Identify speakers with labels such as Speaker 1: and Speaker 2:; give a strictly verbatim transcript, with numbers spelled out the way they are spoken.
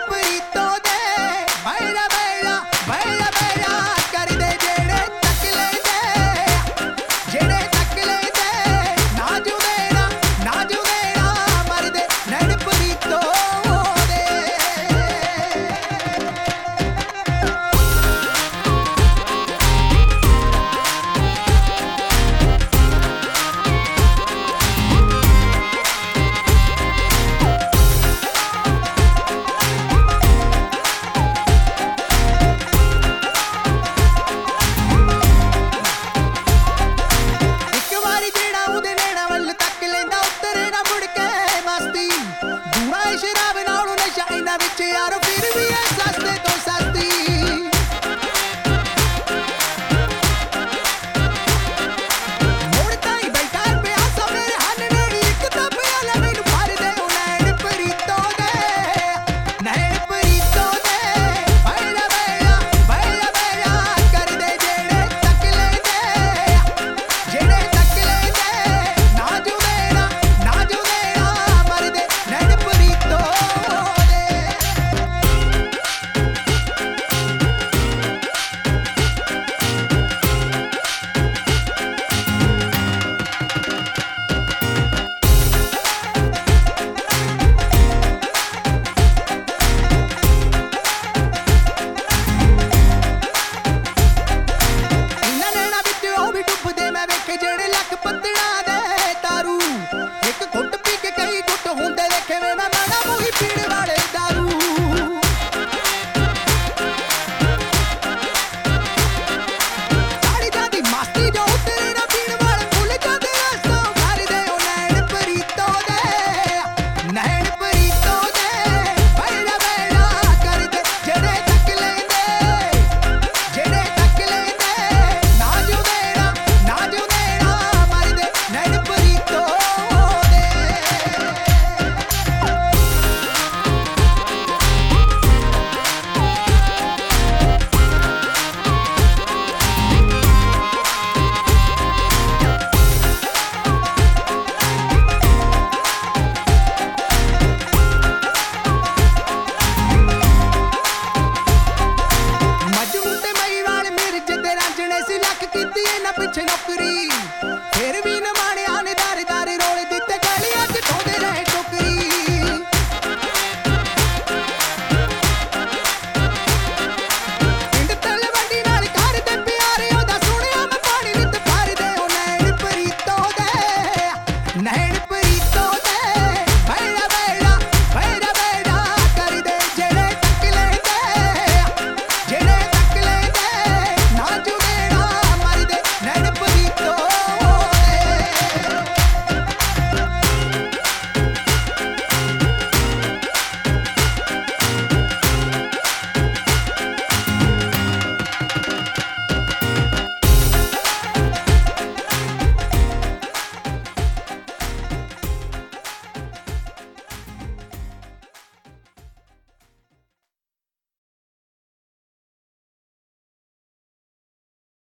Speaker 1: ਪ੍ਰੀਤੋਂ ਦੇ ਬੈਰਾ ਬੈਰਾ ਬੈਰਾ ਬੈਰਾ ਕਰਦੇ ਜਿਹੜੇ ਤੱਕ ਲੈਂਦੇ ਜਿਹੜੇ ਤੱਕ ਲੈਂਦੇ ਨਾ ਜੁਵੇੜਾ ਨਾ ਜੁਵੇੜਾ ਮਰਦੇ ਨੈਣ ਪ੍ਰੀਤੋਂ ਦੇ ਇੱਕ ਵਾਰੀ ਜਿਹੜਾ ਉਹਦੇ ਨੈਣਾ ਵੱਲ ਤੱਕ ਲੈਂਦਾ ਉਤਰੇ ਨਾ ਮੁੜ ਕੇ ਮਸਤੀ ਦੂਰਾ ਸ਼ਰਾਬ ਨਾਲੋਂ ਨਸ਼ਾ ਇਹਨਾਂ ਵਿੱਚ ਯਾਰ ਫਿਰ ਵੀ ਐਸਾ